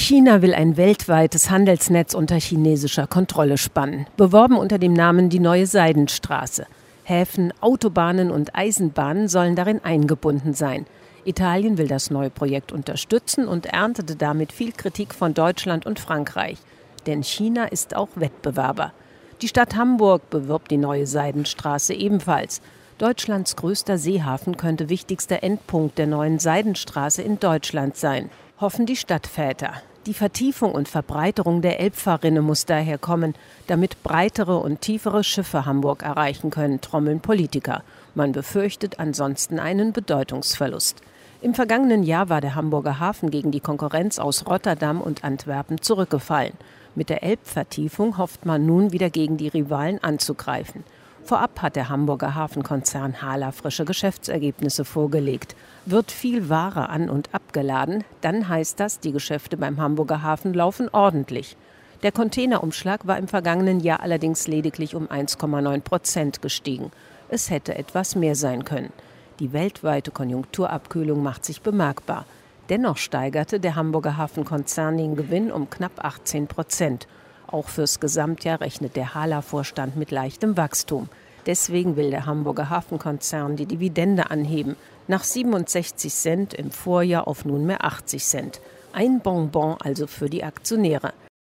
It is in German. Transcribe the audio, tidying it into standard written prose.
China will ein weltweites Handelsnetz unter chinesischer Kontrolle spannen, beworben unter dem Namen die neue Seidenstraße. Häfen, Autobahnen und Eisenbahnen sollen darin eingebunden sein. Italien will das neue Projekt unterstützen und erntete damit viel Kritik von Deutschland und Frankreich. Denn China ist auch Wettbewerber. Die Stadt Hamburg bewirbt die neue Seidenstraße ebenfalls. Deutschlands größter Seehafen könnte wichtigster Endpunkt der neuen Seidenstraße in Deutschland sein, hoffen die Stadtväter. Die Vertiefung und Verbreiterung der Elbfahrrinne muss daher kommen, damit breitere und tiefere Schiffe Hamburg erreichen können, trommeln Politiker. Man befürchtet ansonsten einen Bedeutungsverlust. Im vergangenen Jahr war der Hamburger Hafen gegen die Konkurrenz aus Rotterdam und Antwerpen zurückgefallen. Mit der Elbvertiefung hofft man nun wieder gegen die Rivalen anzugreifen. Vorab hat der Hamburger Hafenkonzern Hala frische Geschäftsergebnisse vorgelegt. Wird viel Ware an- und abgeladen, dann heißt das, die Geschäfte beim Hamburger Hafen laufen ordentlich. Der Containerumschlag war im vergangenen Jahr allerdings lediglich um 1,9% gestiegen. Es hätte etwas mehr sein können. Die weltweite Konjunkturabkühlung macht sich bemerkbar. Dennoch steigerte der Hamburger Hafenkonzern den Gewinn um knapp 18%. Auch fürs Gesamtjahr rechnet der Hala-Vorstand mit leichtem Wachstum. Deswegen will der Hamburger Hafenkonzern die Dividende anheben. Nach 67 Cent im Vorjahr auf nunmehr 80 Cent. Ein Bonbon also für die Aktionäre.